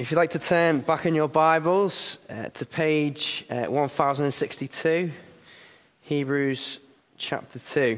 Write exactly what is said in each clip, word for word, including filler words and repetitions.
If you'd like to turn back in your Bibles uh, to page uh, one thousand sixty-two, Hebrews chapter two.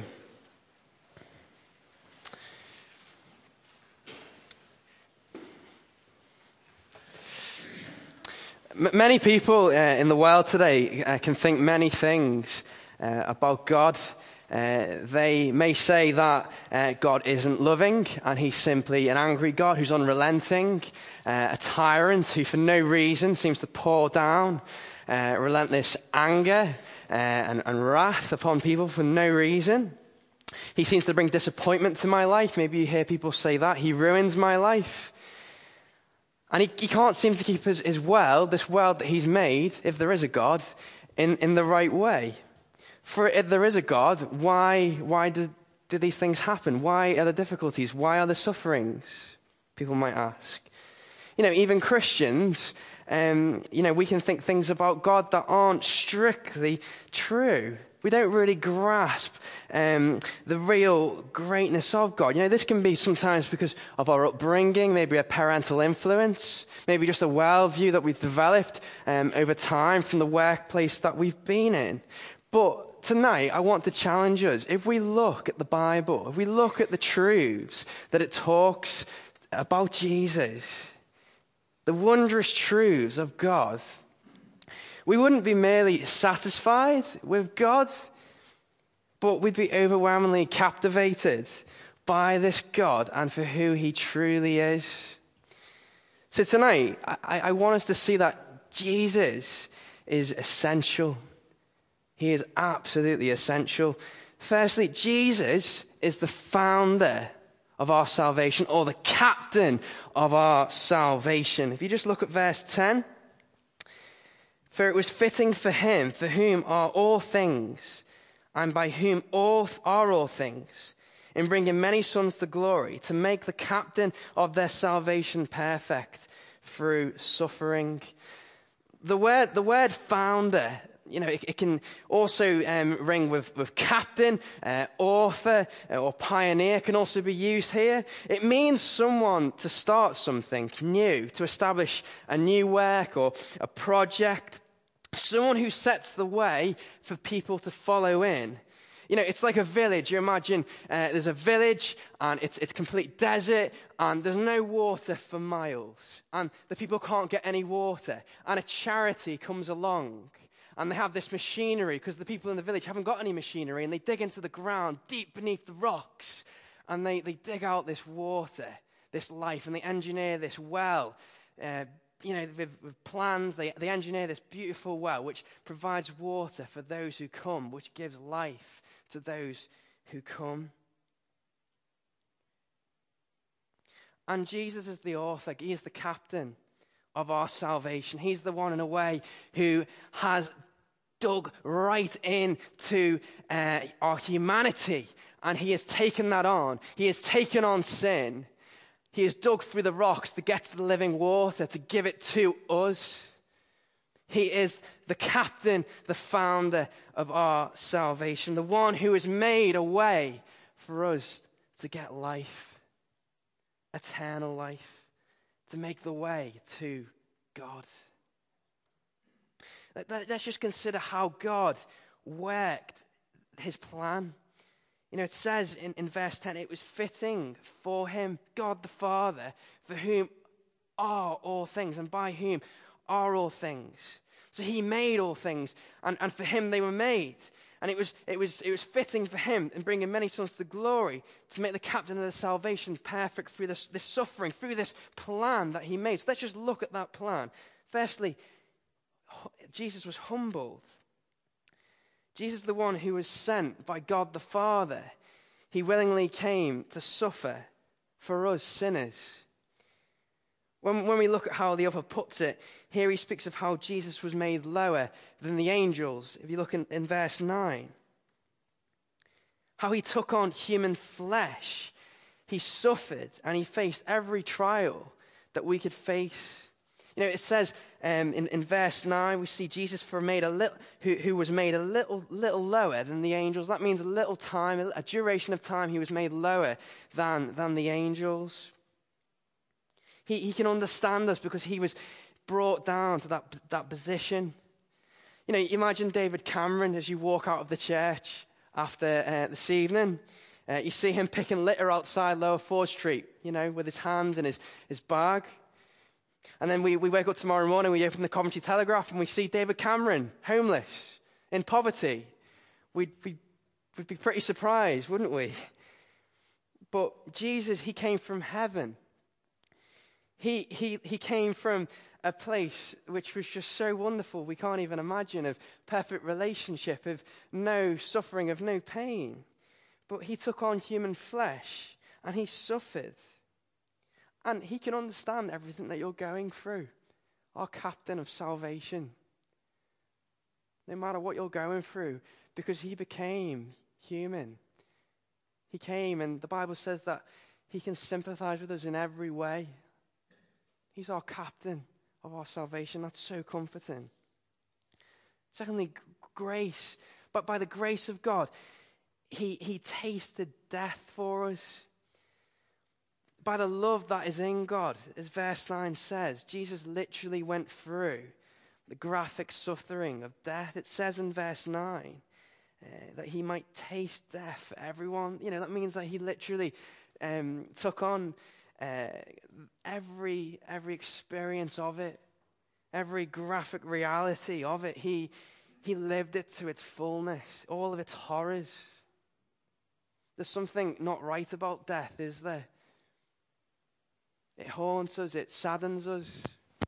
M- many people uh, in the world today uh, can think many things uh, about God. Uh, they may say that uh, God isn't loving and he's simply an angry God who's unrelenting, uh, a tyrant who for no reason seems to pour down uh, relentless anger uh, and, and wrath upon people for no reason. He seems to bring disappointment to my life. Maybe you hear people say that. He ruins my life. And he, he can't seem to keep his, his world, this world that he's made, if there is a God, in, in the right way. For if there is a God, why why do, do these things happen? Why are there difficulties? Why are there sufferings? People might ask. You know, even Christians, um, you know, we can think things about God that aren't strictly true. We don't really grasp um, the real greatness of God. You know, this can be sometimes because of our upbringing, maybe a parental influence, maybe just a worldview that we've developed um, over time from the workplace that we've been in. But tonight, I want to challenge us. If we look at the Bible, if we look at the truths that it talks about Jesus, the wondrous truths of God, we wouldn't be merely satisfied with God, but we'd be overwhelmingly captivated by this God and for who he truly is. So tonight, I, I want us to see that Jesus is essential. He is absolutely essential. Firstly, Jesus is the founder of our salvation, or the captain of our salvation. If you just look at verse ten. For it was fitting for him, for whom are all things, and by whom all are all things, in bringing many sons to glory, to make the captain of their salvation perfect through suffering. The word, the word founder, you know, it, it can also um, ring with, with captain, uh, author, uh, or pioneer can also be used here. It means someone to start something new, to establish a new work or a project. Someone who sets the way for people to follow in. You know, it's like a village. You imagine uh, there's a village and it's it's complete desert and there's no water for miles. And the people can't get any water. And a charity comes along and they have this machinery because the people in the village haven't got any machinery, and they dig into the ground deep beneath the rocks and they, they dig out this water, this life, and they engineer this well. Uh, You know, with, with plans, they, they engineer this beautiful well which provides water for those who come, which gives life to those who come. And Jesus is the author. He is the captain of our salvation. He's the one, in a way, who has dug right into uh, our humanity, and he has taken that on. He has taken on sin. He has dug through the rocks to get to the living water, to give it to us. He is the captain, the founder of our salvation, the one who has made a way for us to get life, eternal life, to make the way to God. Let's just consider how God worked his plan. You know, it says in, in verse ten, it was fitting for him, God the Father, for whom are all things, and by whom are all things. So he made all things, and, and for him they were made. And it was it was it was fitting for him, in bringing many sons to glory, to make the captain of their salvation perfect through this, this suffering, through this plan that he made. So let's just look at that plan. Firstly, Jesus was humbled. Jesus is the one who was sent by God the Father. He willingly came to suffer for us sinners. When, when we look at how the author puts it, here he speaks of how Jesus was made lower than the angels. If you look in, in verse nine, how he took on human flesh. He suffered and he faced every trial that we could face. You know, it says um, in, in verse nine, we see Jesus for made a little, who, who was made a little little lower than the angels. That means a little time, a, a duration of time he was made lower than, than the angels. He, he can understand us because he was brought down to that, that position. You know, imagine David Cameron as you walk out of the church after uh, this evening. Uh, you see him picking litter outside Lower Ford Street, you know, with his hands in his, his bag. And then we, we wake up tomorrow morning, we open the Coventry Telegraph, and we see David Cameron, homeless, in poverty. We'd, we'd, we'd be pretty surprised, wouldn't we? But Jesus, he came from heaven. He, he, he came from a place which was just so wonderful, we can't even imagine, of perfect relationship, of no suffering, of no pain. But he took on human flesh, and he suffered. And he can understand everything that you're going through. Our captain of salvation. No matter what you're going through, because he became human. He came, and the Bible says that he can sympathize with us in every way. He's our captain of our salvation. That's so comforting. Secondly, grace. But by the grace of God, he, he tasted death for us. By the love that is in God, as verse nine says, Jesus literally went through the graphic suffering of death. It says in verse nine uh, that he might taste death for everyone. You know, that means that he literally um, took on uh, every every experience of it, every graphic reality of it. He he lived it to its fullness, all of its horrors. There's something not right about death, is there? It haunts us, it saddens us.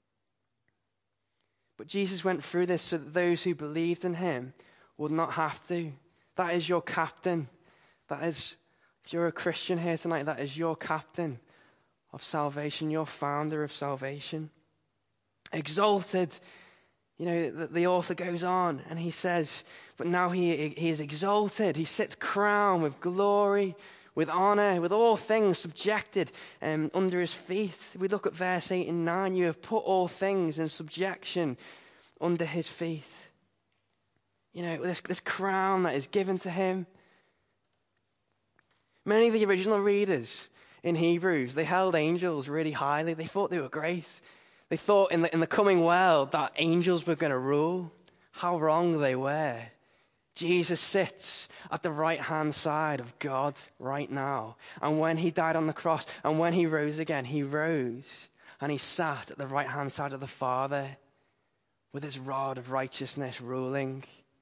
But Jesus went through this so that those who believed in him would not have to. That is your captain. That is, if you're a Christian here tonight, that is your captain of salvation, your founder of salvation. Exalted. You know, the, the author goes on and he says, but now he, he is exalted. He sits crowned with glory, with honor, with all things subjected um, under his feet. We look at verse eight and nine. You have put all things in subjection under his feet. You know, this, this crown that is given to him. Many of the original readers in Hebrews, they held angels really highly. They thought they were great. They thought in the, in the coming world that angels were going to rule. How wrong they were. Jesus sits at the right-hand side of God right now. And when he died on the cross and when he rose again, he rose and he sat at the right-hand side of the Father with his rod of righteousness ruling.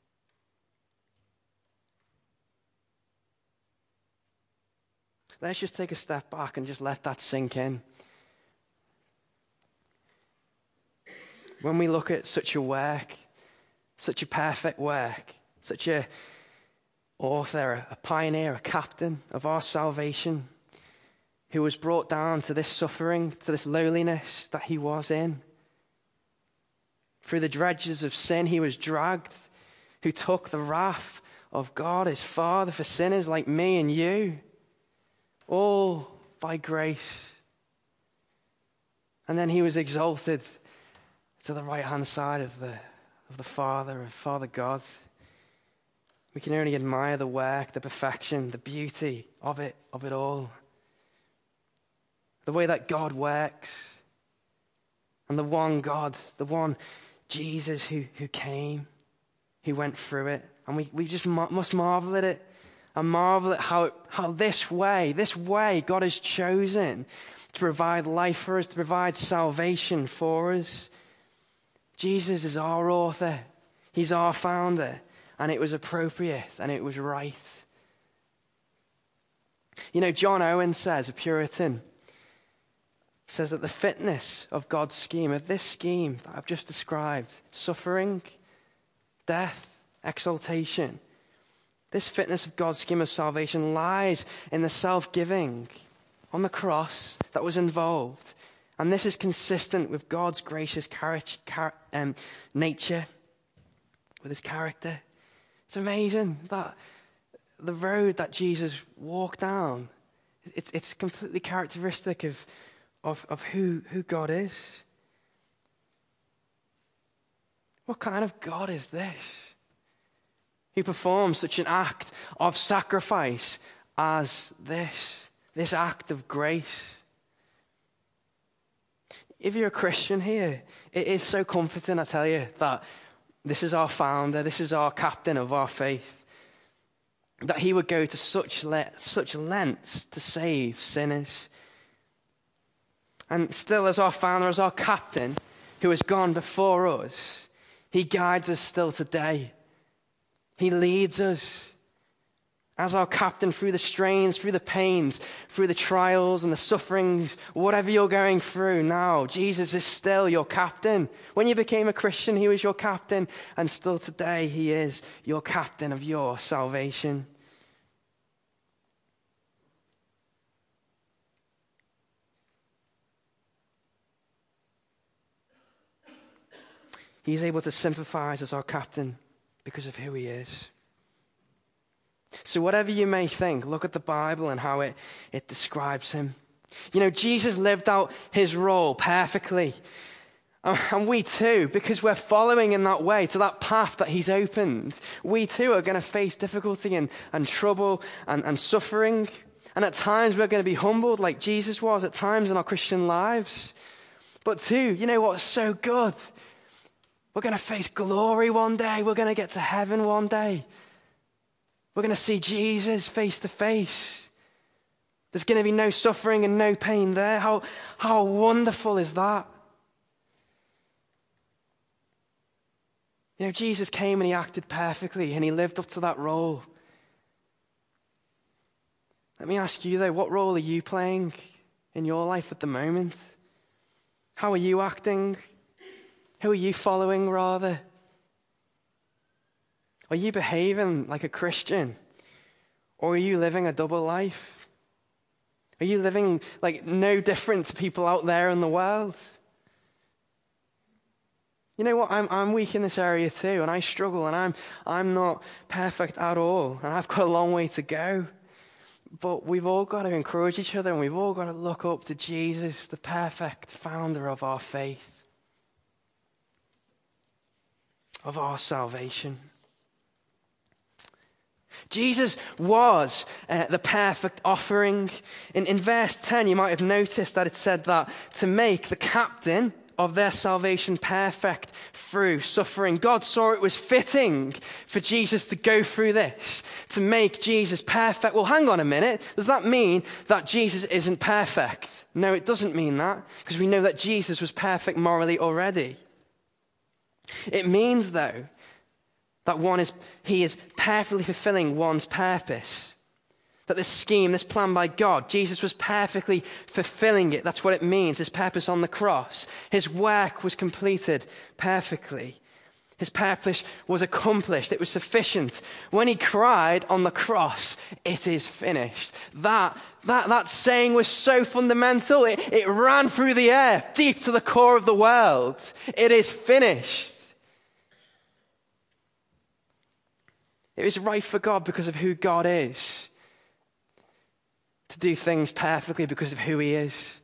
Let's just take a step back and just let that sink in. When we look at such a work, such a perfect work, such a author, a pioneer, a captain of our salvation, who was brought down to this suffering, to this lowliness that he was in. Through the dredges of sin he was dragged, who took the wrath of God, his Father, for sinners like me and you. All by grace. And then he was exalted to the right-hand side of the, of the Father, of Father God. We can only admire the work, the perfection, the beauty of it, of it all. The way that God works. And the one God, the one Jesus who, who came, who went through it. And we, we just must marvel at it. And marvel at how, how this way, this way God has chosen to provide life for us, to provide salvation for us. Jesus is our author. He's our founder. And it was appropriate and it was right. You know, John Owen says, a Puritan, says that the fitness of God's scheme, of this scheme that I've just described, suffering, death, exaltation, this fitness of God's scheme of salvation lies in the self-giving on the cross that was involved. And this is consistent with God's gracious char- char- um, nature, with his character. It's amazing that the road that Jesus walked down, it's, it's completely characteristic of, of, of who, who God is. What kind of God is this? He performs such an act of sacrifice as this, this act of grace. If you're a Christian here, it is so comforting, I tell you, that this is our founder, this is our captain of our faith, that he would go to such le- such lengths to save sinners. And still, as our founder, as our captain, who has gone before us, he guides us still today. He leads us as our captain through the strains, through the pains, through the trials and the sufferings, whatever you're going through now. Jesus is still your captain. When you became a Christian, he was your captain, and still today he is your captain of your salvation. He's able to sympathize as our captain because of who he is. So whatever you may think, look at the Bible and how it, it describes him. You know, Jesus lived out his role perfectly. And we too, because we're following in that way, to that path that he's opened, we too are going to face difficulty and, and trouble and, and suffering. And at times we're going to be humbled like Jesus was at times in our Christian lives. But too, you know what's so good? We're going to face glory one day. We're going to get to heaven one day. We're going to see Jesus face to face. There's going to be no suffering and no pain there. How, how wonderful is that? You know, Jesus came and he acted perfectly and he lived up to that role. Let me ask you though, what role are you playing in your life at the moment? How are you acting? Who are you following rather? Are you behaving like a Christian? Or are you living a double life? Are you living like no different to people out there in the world? You know what? I'm, I'm weak in this area too, and I struggle, and I'm, I'm not perfect at all, and I've got a long way to go. But we've all got to encourage each other, and we've all got to look up to Jesus, the perfect founder of our faith, of our salvation. Jesus was uh, the perfect offering. In, in verse ten, you might have noticed that it said that to make the captain of their salvation perfect through suffering. God saw it was fitting for Jesus to go through this, to make Jesus perfect. Well, hang on a minute. Does that mean that Jesus isn't perfect? No, it doesn't mean that, because we know that Jesus was perfect morally already. It means, though, that one is, he is perfectly fulfilling one's purpose. That this scheme, this plan by God, Jesus was perfectly fulfilling it. That's what it means, his purpose on the cross. His work was completed perfectly. His purpose was accomplished. It was sufficient. When he cried on the cross, it is finished. That, that, that saying was so fundamental. It, it ran through the air, deep to the core of the world. It is finished. It was right for God because of who God is, to do things perfectly because of who he is.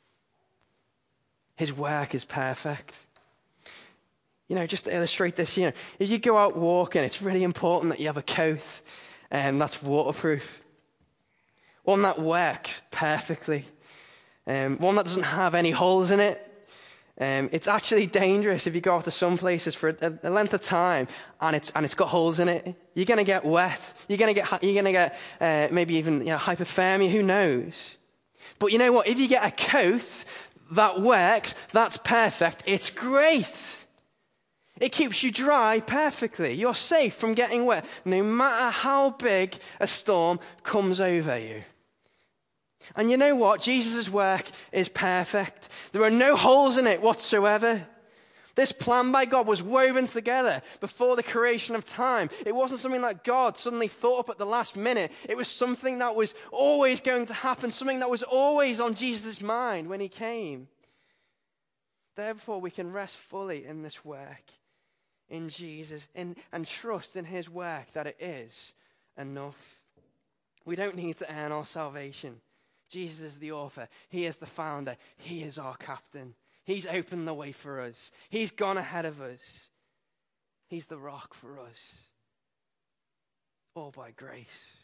His work is perfect. You know, just to illustrate this, you know, if you go out walking, it's really important that you have a coat um, that's waterproof. One that works perfectly. Um, one that doesn't have any holes in it. Um, it's actually dangerous if you go out to some places for a, a length of time and it's and it's got holes in it. You're going to get wet. You're going to get you're going to get uh, maybe even you know, hypothermia. Who knows? But you know what? If you get a coat that works, that's perfect. It's great. It keeps you dry perfectly. You're safe from getting wet, no matter how big a storm comes over you. And you know what? Jesus' work is perfect. There are no holes in it whatsoever. This plan by God was woven together before the creation of time. It wasn't something that God suddenly thought up at the last minute. It was something that was always going to happen, something that was always on Jesus' mind when he came. Therefore, we can rest fully in this work, in Jesus, in, and trust in his work that it is enough. We don't need to earn our salvation. Jesus is the author. He is the founder. He is our captain. He's opened the way for us. He's gone ahead of us. He's the rock for us. All by grace.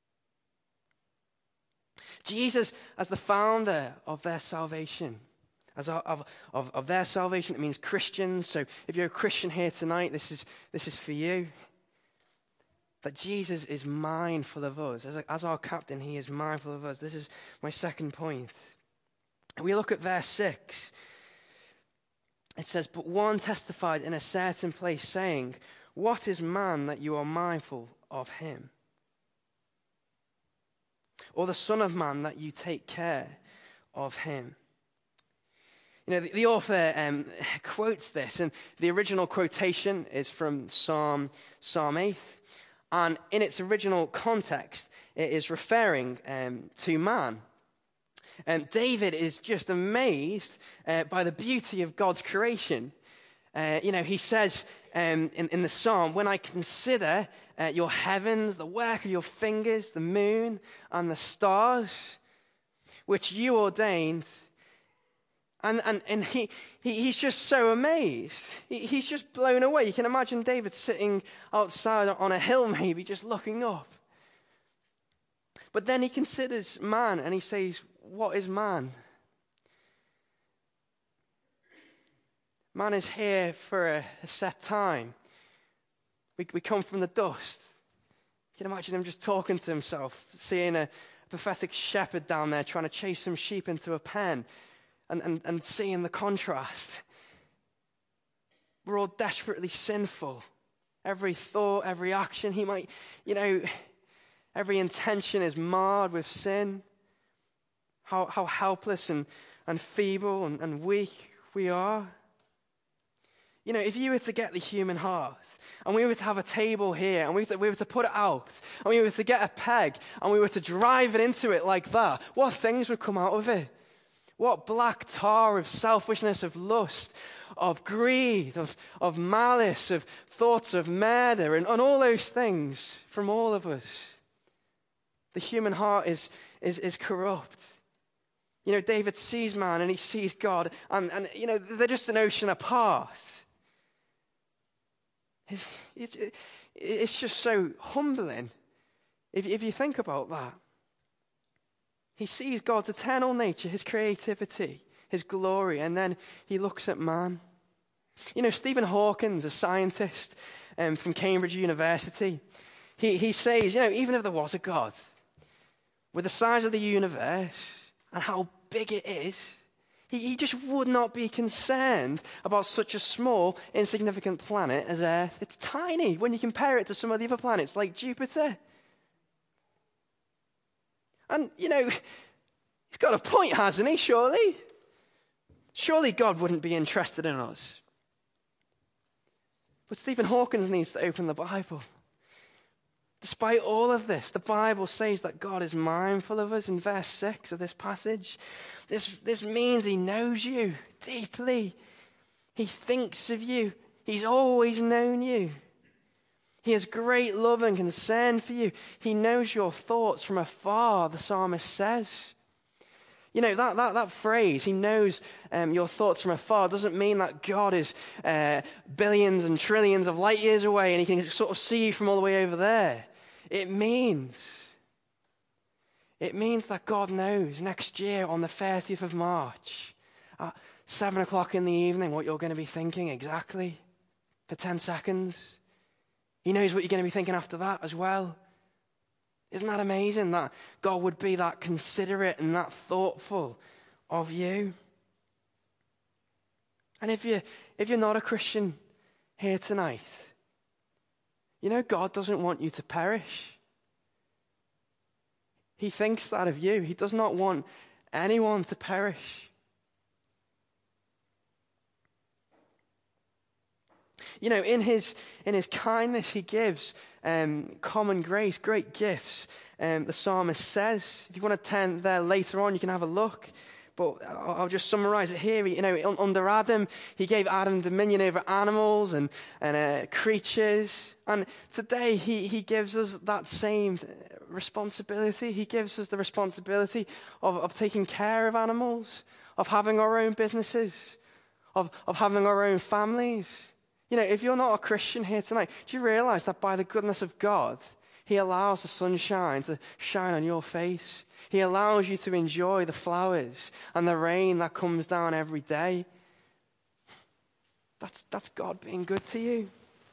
Jesus, as the founder of their salvation, As of, of, of their salvation, it means Christians. So if you're a Christian here tonight, this is, this is for you. That Jesus is mindful of us. As, a, as our captain, he is mindful of us. This is my second point. We look at verse six. It says, but one testified in a certain place, saying, what is man that you are mindful of him? Or the Son of Man that you take care of him? You know, the, the author um, quotes this, and the original quotation is from Psalm, Psalm eight. And in its original context, it is referring um, to man. And David is just amazed uh, by the beauty of God's creation. Uh, you know, he says um, in, in the psalm, when I consider uh, your heavens, the work of your fingers, the moon and the stars, which you ordained. And, and, and he, he, he's just so amazed. He, he's just blown away. You can imagine David sitting outside on a hill, maybe, just looking up. But then he considers man and he says, what is man? Man is here for a, a set time. We, we come from the dust. You can imagine him just talking to himself, seeing a pathetic shepherd down there trying to chase some sheep into a pen. And, and, and seeing the contrast. We're all desperately sinful. Every thought, every action, he might, you know, every intention is marred with sin. How, how helpless and, and feeble and, and weak we are. You know, if you were to get the human heart, and we were to have a table here, and we were to, we were to put it out, and we were to get a peg, and we were to drive it into it like that, what things would come out of it? What black tar of selfishness, of lust, of greed, of, of malice, of thoughts of murder, and, and all those things from all of us. The human heart is, is, is corrupt. You know, David sees man and he sees God, and, and you know, they're just an ocean apart. It's, it's just so humbling if, if you think about that. He sees God's eternal nature, his creativity, his glory, and then he looks at man. You know, Stephen Hawking, a scientist um, from Cambridge University, he, he says, you know, even if there was a God, with the size of the universe and how big it is, he, he just would not be concerned about such a small, insignificant planet as Earth. It's tiny when you compare it to some of the other planets like Jupiter. And, you know, he's got a point, hasn't he, surely? Surely God wouldn't be interested in us. But Stephen Hawking needs to open the Bible. Despite all of this, the Bible says that God is mindful of us in verse six of this passage. This, this means he knows you deeply. He thinks of you. He's always known you. He has great love and concern for you. He knows your thoughts from afar, the psalmist says. You know, that, that, that phrase, he knows um, your thoughts from afar, doesn't mean that God is uh, billions and trillions of light years away and he can sort of see you from all the way over there. It means, it means that God knows next year on the thirtieth of March, at seven o'clock in the evening, what you're going to be thinking exactly for ten seconds. He knows what you're going to be thinking after that as well. Isn't that amazing that God would be that considerate and that thoughtful of you? And if you if you're not a Christian here tonight, you know God doesn't want you to perish. He thinks that of you. He does not want anyone to perish. You know, in his in his kindness, he gives um, common grace, great gifts. Um, the psalmist says, if you want to turn there later on, you can have a look. But I'll, I'll just summarize it here. You know, under Adam, he gave Adam dominion over animals and and uh, creatures. And today, he he gives us that same responsibility. He gives us the responsibility of of taking care of animals, of having our own businesses, of of having our own families. You know, if you're not a Christian here tonight, do you realize that by the goodness of God, He allows the sunshine to shine on your face. He allows you to enjoy the flowers and the rain that comes down every day. That's, that's God being good to you.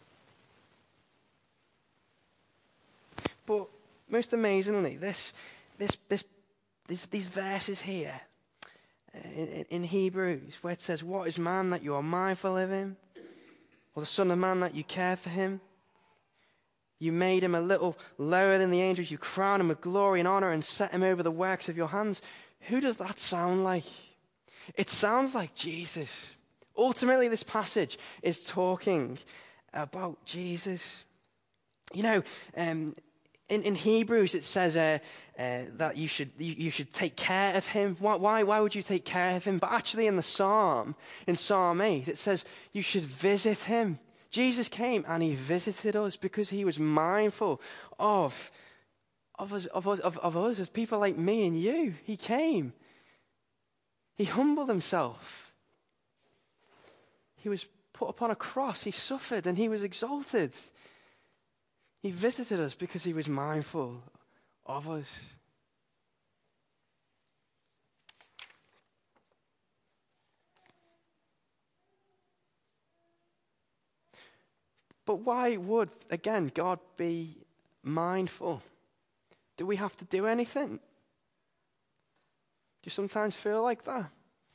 But most amazingly, this, this, this, this these verses here uh, in, in Hebrews, where it says, "What is man that you are mindful of him? Or the son of man that you care for him? You made him a little lower than the angels. You crowned him with glory and honor and set him over the works of your hands." Who does that sound like? It sounds like Jesus. Ultimately, this passage is talking about Jesus. You know, um, in, in Hebrews it says uh, uh, that you should you, you should take care of him. Why, why why would you take care of him? But actually, in the Psalm, in Psalm eight, it says you should visit him. Jesus came and he visited us because he was mindful of of us of us of, of us as people like me and you. He came. He humbled himself. He was put upon a cross. He suffered and he was exalted. He visited us because he was mindful of us. But why would, again, God be mindful? Do we have to do anything? Do you sometimes feel like that?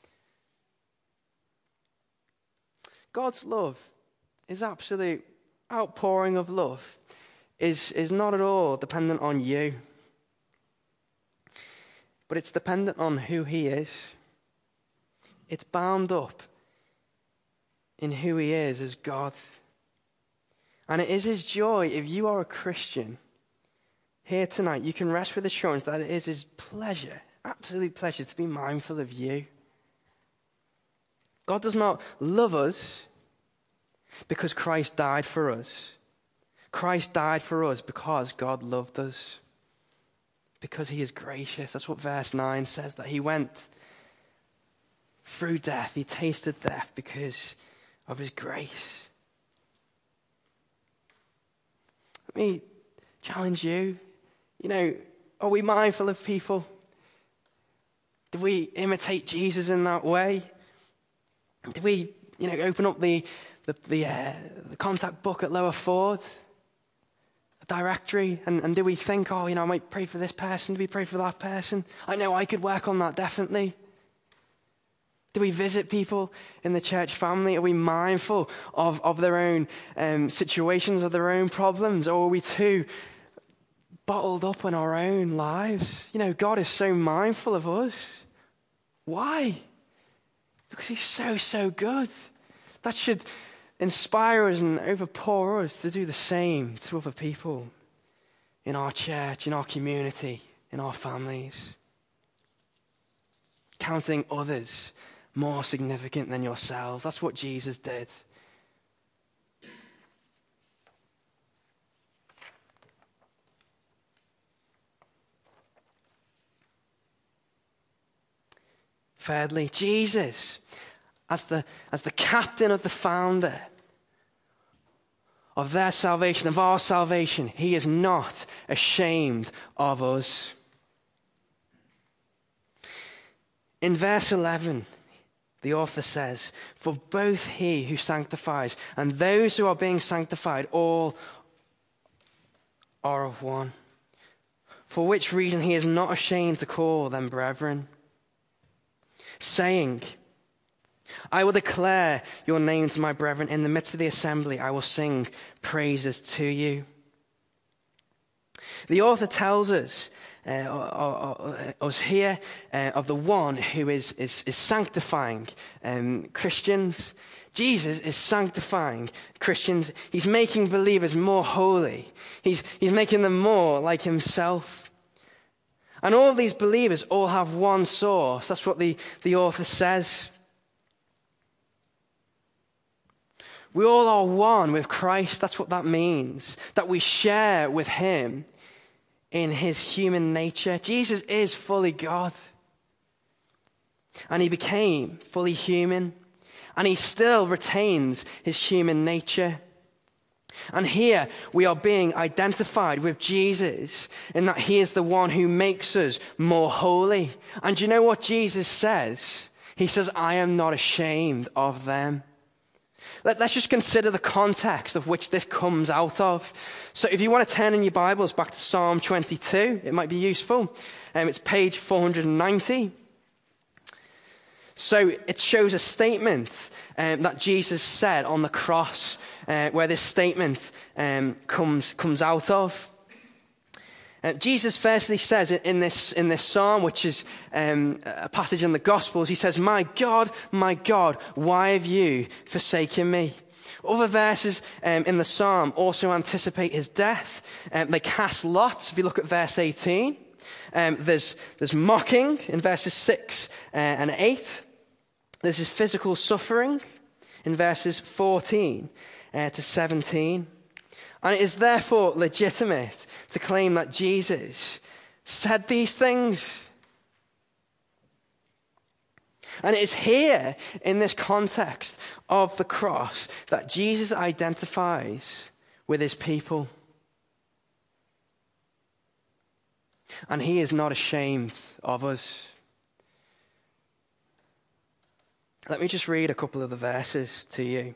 God's love, his absolute outpouring of love, is, is not at all dependent on you. But it's dependent on who he is. It's bound up in who he is as God. And it is his joy, if you are a Christian, here tonight, you can rest with assurance that it is his pleasure, absolute pleasure, to be mindful of you. God does not love us because Christ died for us. Christ died for us because God loved us. Because he is gracious. That's what verse nine says, that he went through death. He tasted death because of his grace. Let me challenge you. You know, are we mindful of people? Do we imitate Jesus in that way? Do we, you know, open up the the the, uh, the contact book at Lower Ford, a directory, and, and do we think, oh, you know, I might pray for this person, do we pray for that person? I know I could work on that, definitely. Do we visit people in the church family? Are we mindful of, of their own um, situations, of their own problems? Or are we too bottled up in our own lives? You know, God is so mindful of us. Why? Because he's so, so good. That should inspire us and overpour us to do the same to other people in our church, in our community, in our families. Counting others more significant than yourselves. That's what Jesus did. Thirdly, Jesus, as the, as the captain of the founder of their salvation, of our salvation, he is not ashamed of us. In verse eleven, the author says, "For both he who sanctifies and those who are being sanctified, all are of one. For which reason he is not ashamed to call them brethren, saying, I will declare your name to my brethren. In the midst of the assembly, I will sing praises to you." The author tells us, uh, uh, uh, us here, uh, of the one who is, is, is sanctifying um, Christians. Jesus is sanctifying Christians. He's making believers more holy. He's, he's making them more like himself. And all of these believers all have one source. That's what the, the author says. We all are one with Christ. That's what that means. That we share with him in his human nature. Jesus is fully God. And he became fully human. And he still retains his human nature. And here we are being identified with Jesus in that he is the one who makes us more holy. And do you know what Jesus says? He says, I am not ashamed of them. Let, let's just consider the context of which this comes out of. So if you want to turn in your Bibles back to Psalm twenty-two, it might be useful. Um, it's page four hundred ninety. So it shows a statement um, that Jesus said on the cross, uh, where this statement um, comes comes out of. Uh, Jesus firstly says in this in this psalm, which is um, a passage in the Gospels, he says, "My God, my God, why have you forsaken me?" Other verses um, in the psalm also anticipate his death. Um, they cast lots. If you look at verse eighteen. Um, there's, there's mocking in verses six uh, and eight. There's his physical suffering in verses fourteen uh, to seventeen. And it is therefore legitimate to claim that Jesus said these things. And it is here in this context of the cross that Jesus identifies with his people. And he is not ashamed of us. Let me just read a couple of the verses to you.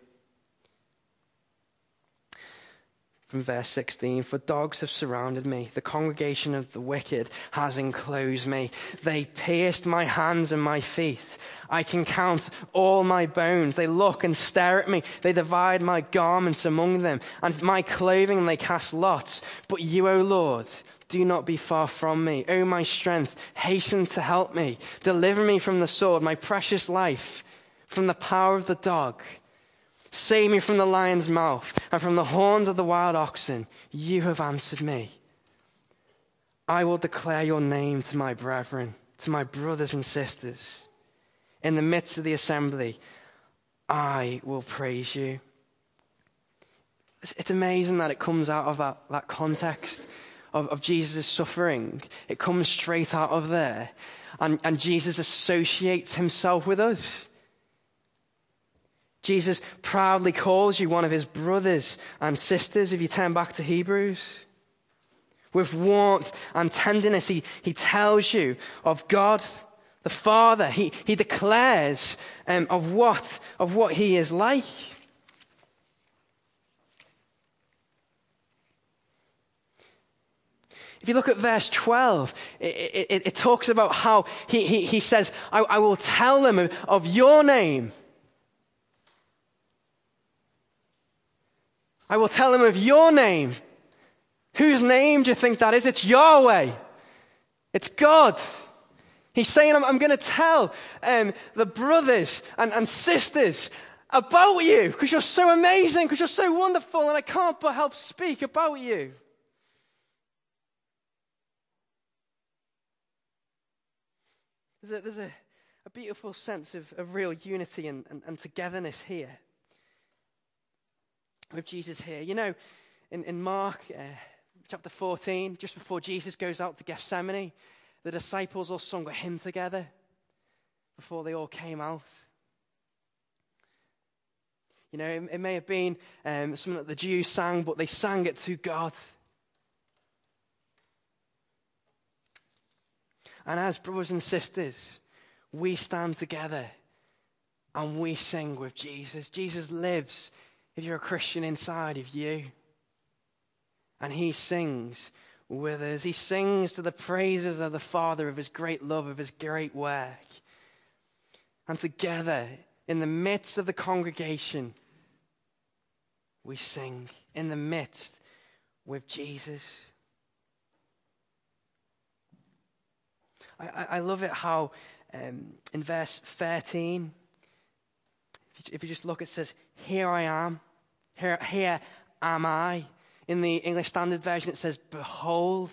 From verse sixteen, "For dogs have surrounded me. The congregation of the wicked has enclosed me. They pierced my hands and my feet. I can count all my bones. They look and stare at me. They divide my garments among them, and my clothing they cast lots. But you, O Lord, do not be far from me. O my strength, hasten to help me. Deliver me from the sword, my precious life, from the power of the dog. Save me from the lion's mouth and from the horns of the wild oxen. You have answered me. I will declare your name to my brethren, to my brothers and sisters. In the midst of the assembly, I will praise you." It's, it's amazing that it comes out of that, that context of, of Jesus' suffering. It comes straight out of there. And, and Jesus associates himself with us. Jesus proudly calls you one of his brothers and sisters, if you turn back to Hebrews. With warmth and tenderness, he, he tells you of God, the Father. He, he declares um, of, what, of what he is like. If you look at verse twelve, it, it, it talks about how he, he, he says, I, I will tell them of, of your name. I will tell them of your name. Whose name do you think that is? It's Yahweh. It's God. He's saying, I'm, I'm going to tell um, the brothers and, and sisters about you because you're so amazing, because you're so wonderful, and I can't but help speak about you. There's a, there's a, a beautiful sense of, of real unity and, and, and togetherness here. With Jesus here. You know, in, in Mark uh, chapter fourteen, just before Jesus goes out to Gethsemane, the disciples all sung a hymn together before they all came out. You know, it, it may have been um, something that the Jews sang, but they sang it to God. And as brothers and sisters, we stand together and we sing with Jesus. Jesus lives, if you're a Christian, inside of you. And he sings with us. He sings to the praises of the Father, of his great love, of his great work. And together, in the midst of the congregation, we sing in the midst with Jesus. I, I, I love it how um, in verse thirteen, if you, if you just look, it says, "Here I am. Here, here am I." In the English Standard Version, it says, "Behold,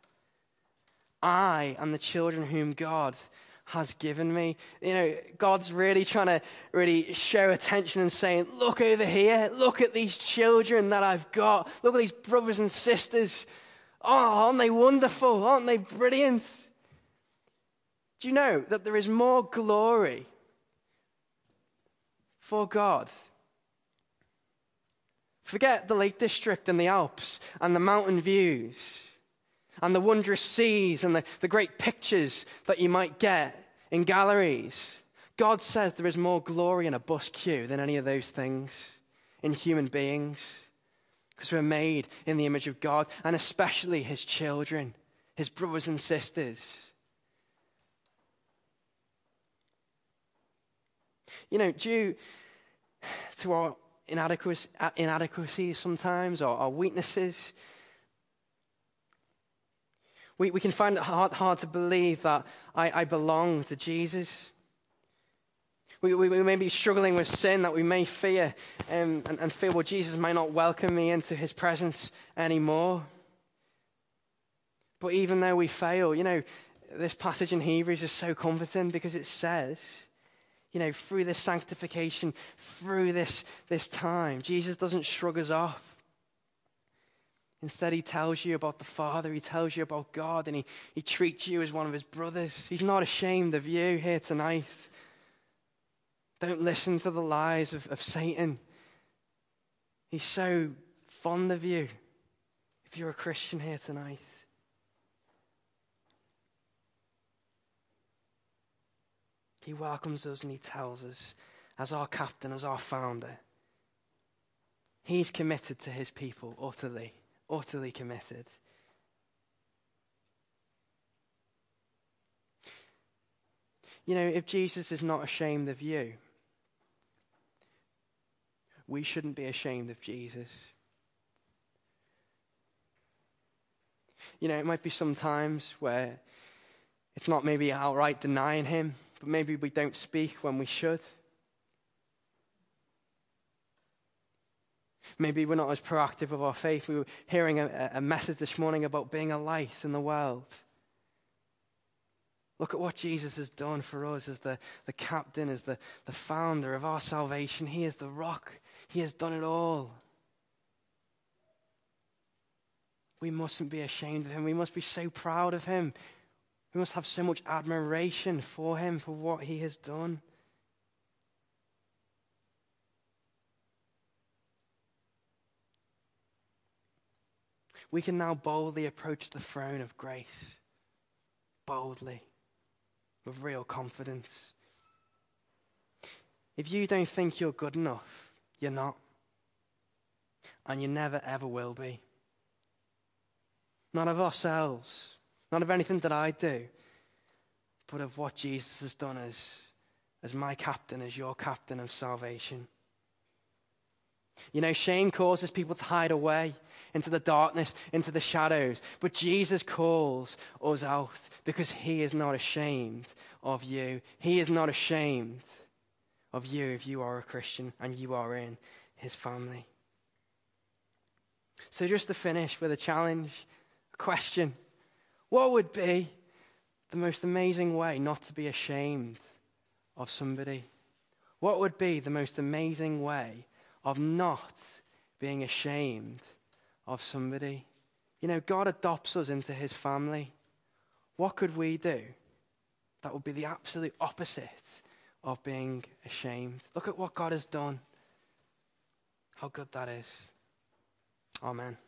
I am the children whom God has given me." You know, God's really trying to really show attention and saying, look over here. Look at these children that I've got. Look at these brothers and sisters. Oh, aren't they wonderful? Aren't they brilliant? Do you know that there is more glory for God, Forget the Lake District and the Alps and the mountain views and the wondrous seas and the, the great pictures that you might get in galleries. God says there is more glory in a bus queue than any of those things in human beings, because we're made in the image of God, and especially his children, his brothers and sisters. You know, due to our inadequacies, inadequacies sometimes, or our weaknesses, we, we can find it hard, hard to believe that I, I belong to Jesus. We, we, we may be struggling with sin that we may fear um, and, and fear, well, Jesus might not welcome me into his presence anymore. But even though we fail, you know, this passage in Hebrews is so comforting, because it says, you know, through this sanctification, through this, this time, Jesus doesn't shrug us off. Instead, he tells you about the Father, he tells you about God, and he, he treats you as one of his brothers. He's not ashamed of you here tonight. Don't listen to the lies of, of Satan. He's so fond of you if you're a Christian here tonight. He welcomes us and he tells us, as our captain, as our founder, he's committed to his people, utterly, utterly committed. You know, if Jesus is not ashamed of you, we shouldn't be ashamed of Jesus. You know, it might be some times where it's not maybe outright denying him, but maybe we don't speak when we should. Maybe we're not as proactive of our faith. We were hearing a, a message this morning about being a light in the world. Look at what Jesus has done for us as the, the captain, as the, the founder of our salvation. He is the rock. He has done it all. We mustn't be ashamed of him. We must be so proud of him. We must have so much admiration for him, for what he has done. We can now boldly approach the throne of grace. Boldly. With real confidence. If you don't think you're good enough, you're not. And you never ever will be. Not of ourselves, not of anything that I do, but of what Jesus has done as, as my captain, as your captain of salvation. You know, shame causes people to hide away into the darkness, into the shadows. But Jesus calls us out because he is not ashamed of you. He is not ashamed of you if you are a Christian and you are in his family. So just to finish with a challenge, a question. What would be the most amazing way not to be ashamed of somebody? What would be the most amazing way of not being ashamed of somebody? You know, God adopts us into his family. What could we do that would be the absolute opposite of being ashamed? Look at what God has done. How good that is. Amen.